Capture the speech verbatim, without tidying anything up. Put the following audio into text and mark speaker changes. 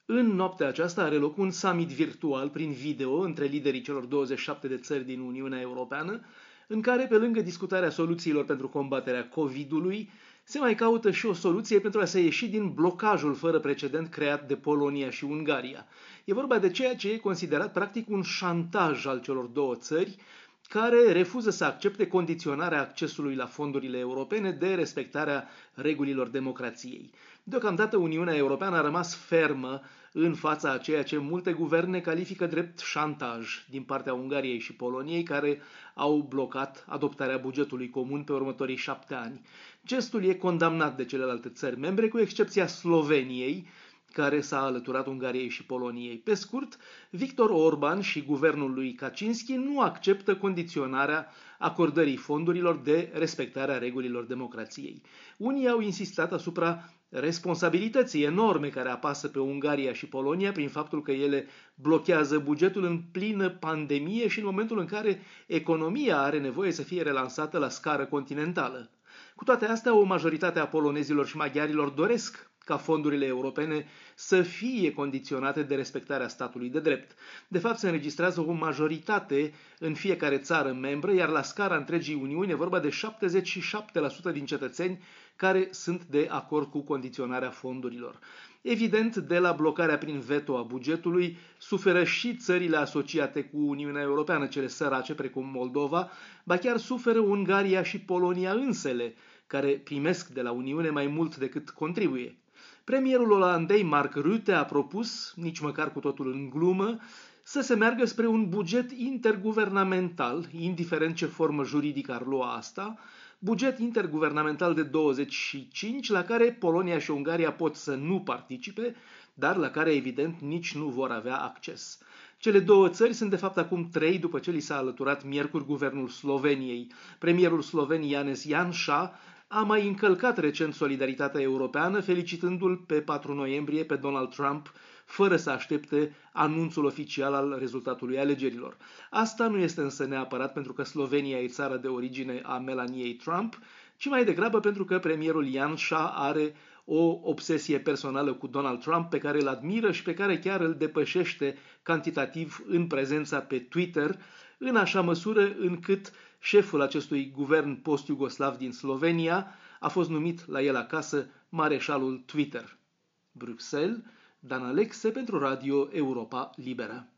Speaker 1: În noaptea aceasta are loc un summit virtual prin video între liderii celor douăzeci și șapte de țări din Uniunea Europeană, în care, pe lângă discutarea soluțiilor pentru combaterea COVID-ului, se mai caută și o soluție pentru a se ieși din blocajul fără precedent creat de Polonia și Ungaria. E vorba de ceea ce e considerat practic un șantaj al celor două țări, care refuză să accepte condiționarea accesului la fondurile europene de respectarea regulilor democrației. Deocamdată Uniunea Europeană a rămas fermă în fața a ceea ce multe guverne califică drept șantaj din partea Ungariei și Poloniei, care au blocat adoptarea bugetului comun pe următorii șapte ani. Gestul e condamnat de celelalte țări membre, cu excepția Sloveniei, care s-a alăturat Ungariei și Poloniei. Pe scurt, Viktor Orban și guvernul lui Kaczynski nu acceptă condiționarea acordării fondurilor de respectarea regulilor democrației. Unii au insistat asupra responsabilității enorme care apasă pe Ungaria și Polonia prin faptul că ele blochează bugetul în plină pandemie și în momentul în care economia are nevoie să fie relansată la scară continentală. Cu toate astea, o majoritate a polonezilor și maghiarilor doresc ca fondurile europene să fie condiționate de respectarea statului de drept. De fapt, se înregistrează o majoritate în fiecare țară membră, iar la scara întregii Uniuni e vorba de șaptezeci și șapte la sută din cetățeni care sunt de acord cu condiționarea fondurilor. Evident, de la blocarea prin veto a bugetului suferă și țările asociate cu Uniunea Europeană, cele sărace, precum Moldova, ba chiar suferă Ungaria și Polonia însele, care primesc de la Uniune mai mult decât contribuie. Premierul olandei Mark Rutte a propus, nici măcar cu totul în glumă, să se meargă spre un buget interguvernamental, indiferent ce formă juridică ar lua asta, buget interguvernamental de douăzeci și cinci, la care Polonia și Ungaria pot să nu participe, dar la care evident nici nu vor avea acces. Cele două țări sunt de fapt acum trei după ce li s-a alăturat miercuri guvernul Sloveniei. Premierul sloven Janez Janša a mai încălcat recent solidaritatea europeană, felicitându-l pe patru noiembrie pe Donald Trump, fără să aștepte anunțul oficial al rezultatului alegerilor. Asta nu este însă neapărat pentru că Slovenia e țara de origine a Melaniei Trump, ci mai degrabă pentru că premierul Janša are o obsesie personală cu Donald Trump, pe care îl admiră și pe care chiar îl depășește cantitativ în prezența pe Twitter, în așa măsură încât șeful acestui guvern post-iugoslav din Slovenia a fost numit la el acasă mareșalul Twitter. Bruxelles, Dan Alexe pentru Radio Europa Liberă.